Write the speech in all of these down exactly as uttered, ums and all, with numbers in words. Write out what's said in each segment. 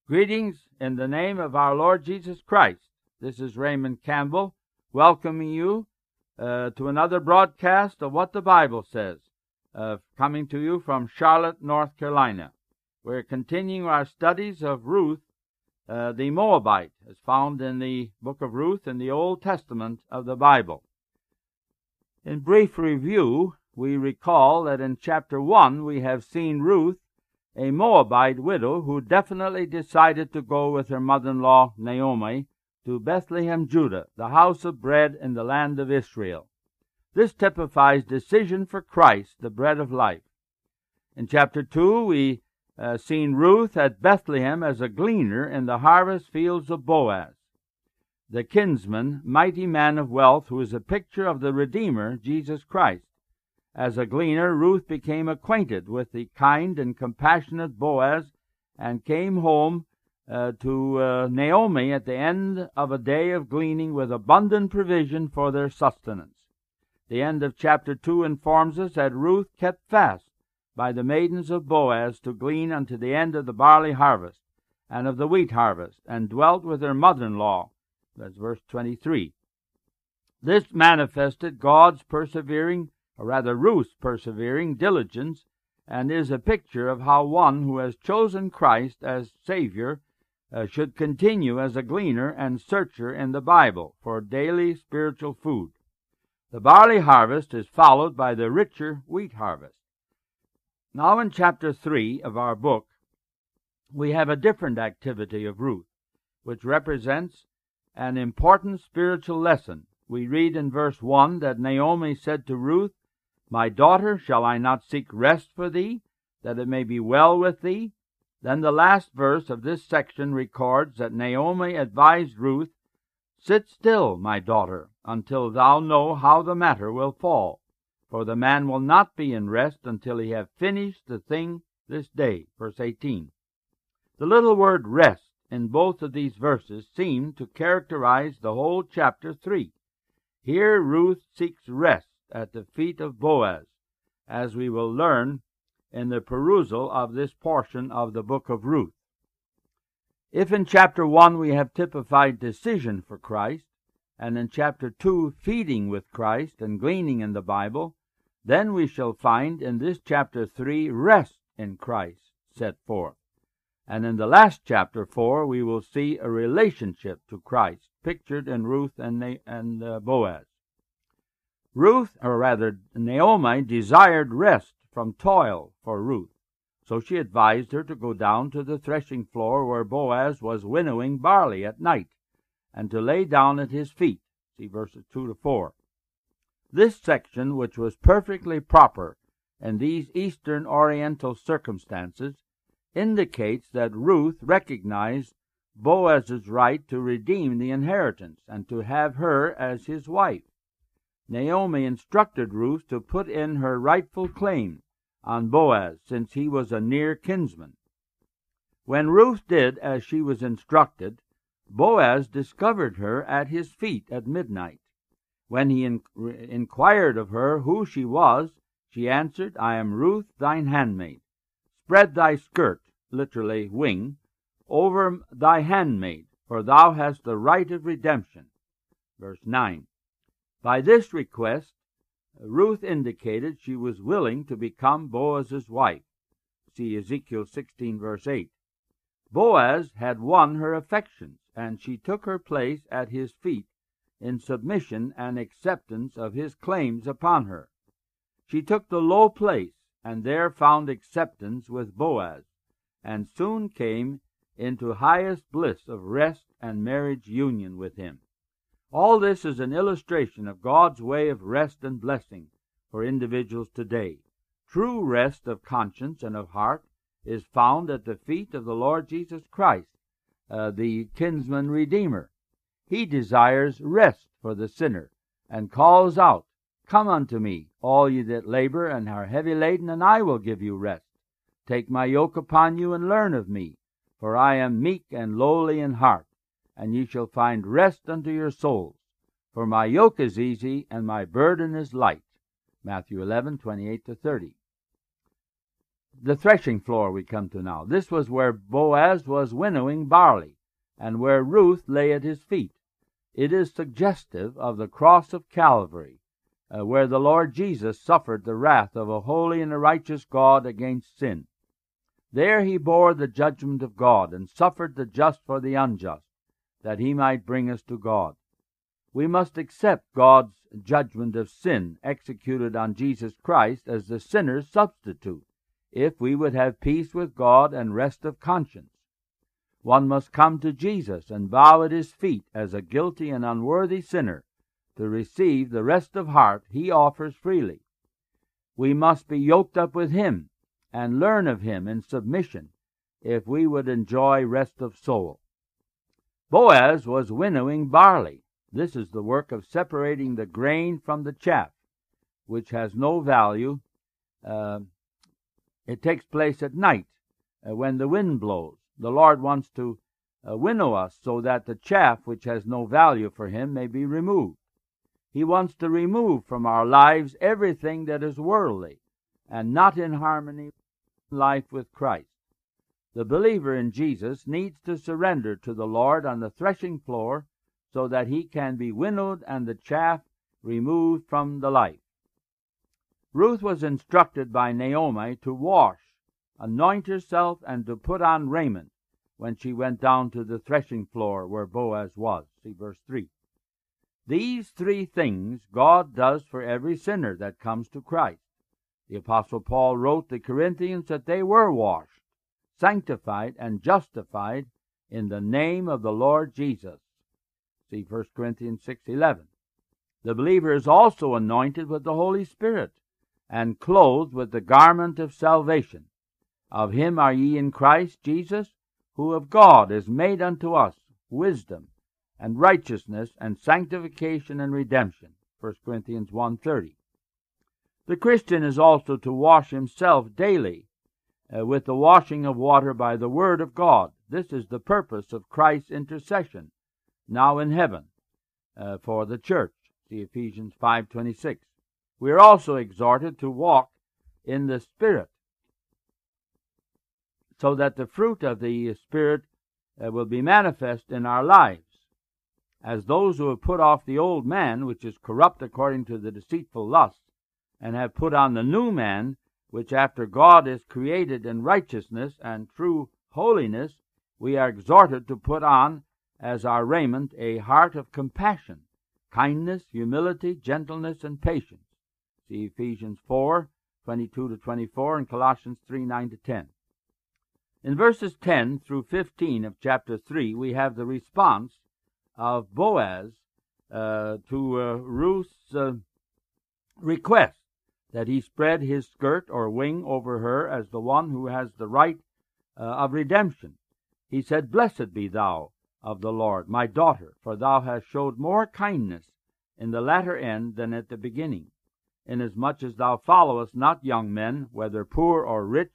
Greetings in the name of our Lord Jesus Christ. This is Raymond Campbell welcoming you uh, to another broadcast of What the Bible Says, uh, coming to you from Charlotte, North Carolina. We're continuing our studies of Ruth, uh, the Moabite, as found in the book of Ruth in the Old Testament of the Bible. In brief review, we recall that in chapter one we have seen Ruth, a Moabite widow who definitely decided to go with her mother-in-law Naomi to Bethlehem, Judah, the house of bread in the land of Israel. This typifies decision for Christ, the bread of life. In chapter two, we uh, seen Ruth at Bethlehem as a gleaner in the harvest fields of Boaz, the kinsman, mighty man of wealth, who is a picture of the Redeemer, Jesus Christ. As a gleaner, Ruth became acquainted with the kind and compassionate Boaz and came home uh, to uh, Naomi at the end of a day of gleaning with abundant provision for their sustenance. The end of chapter two informs us that Ruth kept fast by the maidens of Boaz to glean unto the end of the barley harvest and of the wheat harvest, and dwelt with her mother-in-law. That's verse twenty-three. This manifested God's persevering or rather Ruth's persevering diligence, and is a picture of how one who has chosen Christ as Savior uh, should continue as a gleaner and searcher in the Bible for daily spiritual food. The barley harvest is followed by the richer wheat harvest. Now in chapter three of our book, we have a different activity of Ruth, which represents an important spiritual lesson. We read in verse one that Naomi said to Ruth, "My daughter, shall I not seek rest for thee, that it may be well with thee?" Then the last verse of this section records that Naomi advised Ruth, "Sit still, my daughter, until thou know how the matter will fall. For the man will not be in rest until he have finished the thing this day." Verse eighteen. The little word rest in both of these verses seem to characterize the whole chapter three. Here Ruth seeks rest at the feet of Boaz, as we will learn in the perusal of this portion of the book of Ruth. If in chapter one we have typified decision for Christ, and in chapter two feeding with Christ and gleaning in the Bible, then we shall find in this chapter three rest in Christ set forth. And in the last chapter four we will see a relationship to Christ pictured in Ruth and, Na- and uh, Boaz. Ruth, or rather Naomi, desired rest from toil for Ruth, so she advised her to go down to the threshing floor where Boaz was winnowing barley at night, and to lay down at his feet. See verses two to four. This section, which was perfectly proper in these Eastern Oriental circumstances, indicates that Ruth recognized Boaz's right to redeem the inheritance and to have her as his wife. Naomi instructed Ruth to put in her rightful claim on Boaz, since he was a near kinsman. When Ruth did as she was instructed, Boaz discovered her at his feet at midnight. When he in- inquired of her who she was, she answered, "I am Ruth, thine handmaid. Spread thy skirt," literally wing, "over thy handmaid, for thou hast the right of redemption." Verse nine. By this request, Ruth indicated she was willing to become Boaz's wife. See Ezekiel sixteen, verse eight. Boaz had won her affections, and she took her place at his feet in submission and acceptance of his claims upon her. She took the low place, and there found acceptance with Boaz, and soon came into highest bliss of rest and marriage union with him. All this is an illustration of God's way of rest and blessing for individuals today. True rest of conscience and of heart is found at the feet of the Lord Jesus Christ, uh, the kinsman redeemer. He desires rest for the sinner and calls out, "Come unto me, all ye that labor and are heavy laden, and I will give you rest. Take my yoke upon you and learn of me, for I am meek and lowly in heart, and ye shall find rest unto your souls. For my yoke is easy and my burden is light." Matthew eleven, twenty-eight to thirty. the threshing floor we come to now. This was where Boaz was winnowing barley, and where Ruth lay at his feet. It is suggestive of the cross of Calvary, uh, where the Lord Jesus suffered the wrath of a holy and a righteous God against sin. There he bore the judgment of God, and suffered the just for the unjust, that he might bring us to God. We must accept God's judgment of sin executed on Jesus Christ as the sinner's substitute, if we would have peace with God and rest of conscience. One must come to Jesus and bow at his feet as a guilty and unworthy sinner to receive the rest of heart he offers freely. We must be yoked up with him and learn of him in submission if we would enjoy rest of soul. Boaz was winnowing barley. This is the work of separating the grain from the chaff, which has no value. Uh, it takes place at night uh, when the wind blows. The Lord wants to uh, winnow us so that the chaff, which has no value for him, may be removed. He wants to remove from our lives everything that is worldly and not in harmony with life with Christ. The believer in Jesus needs to surrender to the Lord on the threshing floor so that he can be winnowed and the chaff removed from the life. Ruth was instructed by Naomi to wash, anoint herself, and to put on raiment when she went down to the threshing floor where Boaz was. See verse three. These three things God does for every sinner that comes to Christ. The Apostle Paul wrote the Corinthians that they were washed, sanctified, and justified in the name of the Lord Jesus. See First Corinthians six eleven. The believer is also anointed with the Holy Spirit and clothed with the garment of salvation. Of him are ye in Christ Jesus, who of God is made unto us wisdom and righteousness and sanctification and redemption. First Corinthians one thirty. The Christian is also to wash himself daily uh, with the washing of water by the Word of God. This is the purpose of Christ's intercession now in heaven uh, for the church. See Ephesians five twenty-six. We are also exhorted to walk in the Spirit, so that the fruit of the Spirit uh, will be manifest in our lives. As those who have put off the old man, which is corrupt according to the deceitful lust, and have put on the new man, which after God is created in righteousness and true holiness, we are exhorted to put on as our raiment a heart of compassion, kindness, humility, gentleness, and patience. See Ephesians four twenty-two to twenty-four and Colossians three nine to ten. In verses ten through fifteen of chapter three, we have the response of Boaz uh, to uh, Ruth's uh, request that he spread his skirt or wing over her as the one who has the right uh, of redemption. He said, Blessed be thou of the Lord, my daughter, for thou hast showed more kindness in the latter end than at the beginning, inasmuch as thou followest not young men, whether poor or rich.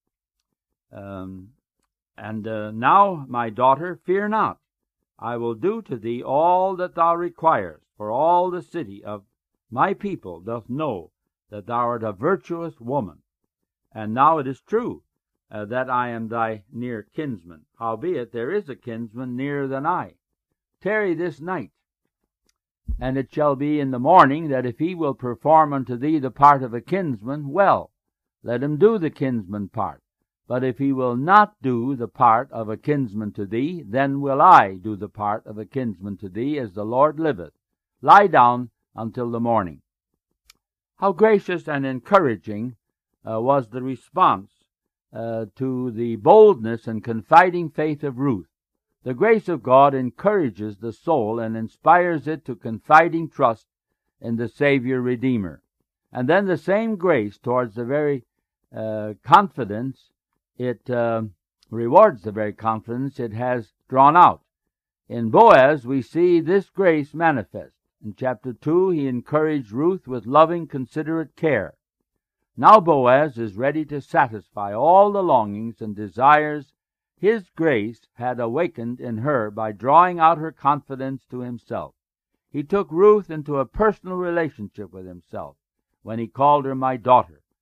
Um, and uh, now, my daughter, fear not. I will do to thee all that thou requirest, for all the city of my people doth know that thou art a virtuous woman. And now it is true uh, that I am thy near kinsman. Howbeit there is a kinsman nearer than I. Tarry this night, and it shall be in the morning that if he will perform unto thee the part of a kinsman, well, let him do the kinsman part. But if he will not do the part of a kinsman to thee, then will I do the part of a kinsman to thee, as the Lord liveth. Lie down until the morning. How gracious and encouraging uh, was the response uh, to the boldness and confiding faith of Ruth. The grace of God encourages the soul and inspires it to confiding trust in the Savior Redeemer. And then the same grace towards the very uh, confidence, it uh, rewards the very confidence it has drawn out. In Boaz, we see this grace manifest. In chapter two, he encouraged Ruth with loving, considerate care. Now Boaz is ready to satisfy all the longings and desires his grace had awakened in her by drawing out her confidence to himself. He took Ruth into a personal relationship with himself when he called her my daughter.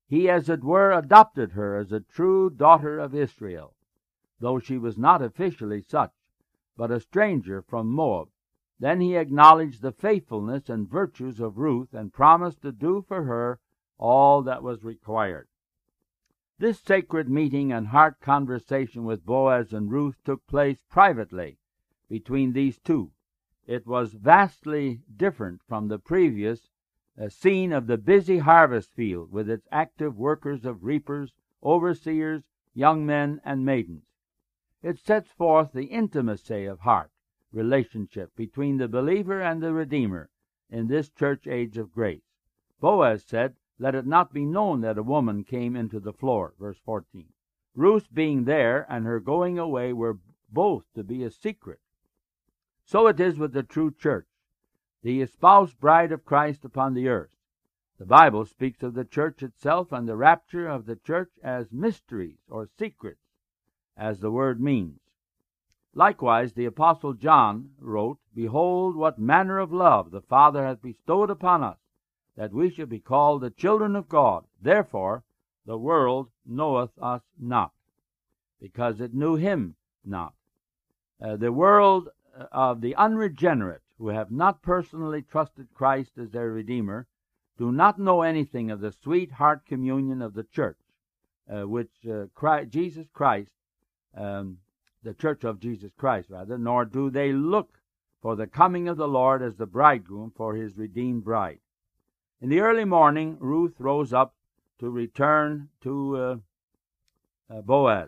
He, as it were, adopted her as a true daughter of Israel, though she was not officially such, but a stranger from Moab. Then he acknowledged the faithfulness and virtues of Ruth and promised to do for her all that was required. This sacred meeting and heart conversation with Boaz and Ruth took place privately between these two. It was vastly different from the previous uh, scene of the busy harvest field with its active workers of reapers, overseers, young men, and maidens. It sets forth the intimacy of heart relationship between the believer and the Redeemer in this church age of grace. Boaz said, "Let it not be known that a woman came into the floor," verse fourteen. Ruth being there and her going away were both to be a secret. So it is with the true church, the espoused bride of Christ upon the earth. The Bible speaks of the church itself and the rapture of the church as mysteries or secrets, as the word means. Likewise, the Apostle John wrote, "Behold, what manner of love the Father hath bestowed upon us, that we should be called the children of God. Therefore the world knoweth us not, because it knew him not." Uh, the world of the unregenerate, who have not personally trusted Christ as their Redeemer, do not know anything of the sweet heart communion of the church, uh, which uh, Christ, Jesus Christ, um, the church of Jesus Christ, rather, nor do they look for the coming of the Lord as the bridegroom for his redeemed bride. In the early morning, Ruth rose up to return to uh, uh, Boaz.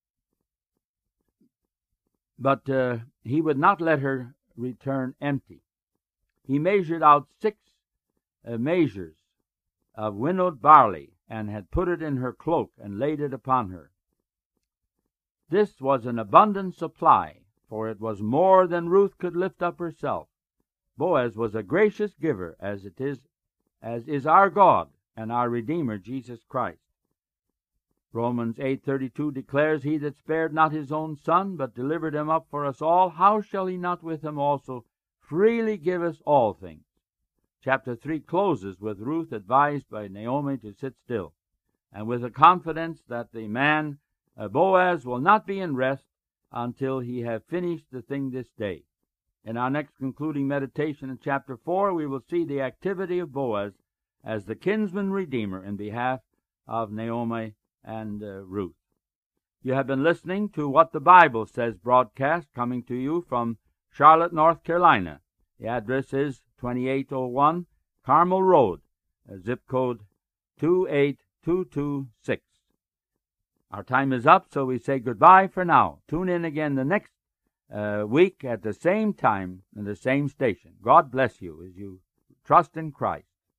But uh, he would not let her return empty. He measured out six uh, measures of winnowed barley, and had put it in her cloak, and laid it upon her. This was an abundant supply, for it was more than Ruth could lift up herself. Boaz was a gracious giver, as it is, as is our God and our Redeemer, Jesus Christ. Romans eight thirty-two declares, "He that spared not his own son, but delivered him up for us all, how shall he not with him also freely give us all things?" Chapter three closes with Ruth advised by Naomi to sit still, and with the confidence that the man uh, Boaz will not be in rest until he have finished the thing this day. In our next concluding meditation in chapter four, we will see the activity of Boaz as the kinsman redeemer in behalf of Naomi and uh, Ruth. You have been listening to What the Bible Says broadcast, coming to you from Charlotte, North Carolina. The address is twenty-eight oh one Carmel Road, zip code two eight two two six. Our time is up, so we say goodbye for now. Tune in again the next uh, week at the same time in the same station. God bless you as you trust in Christ.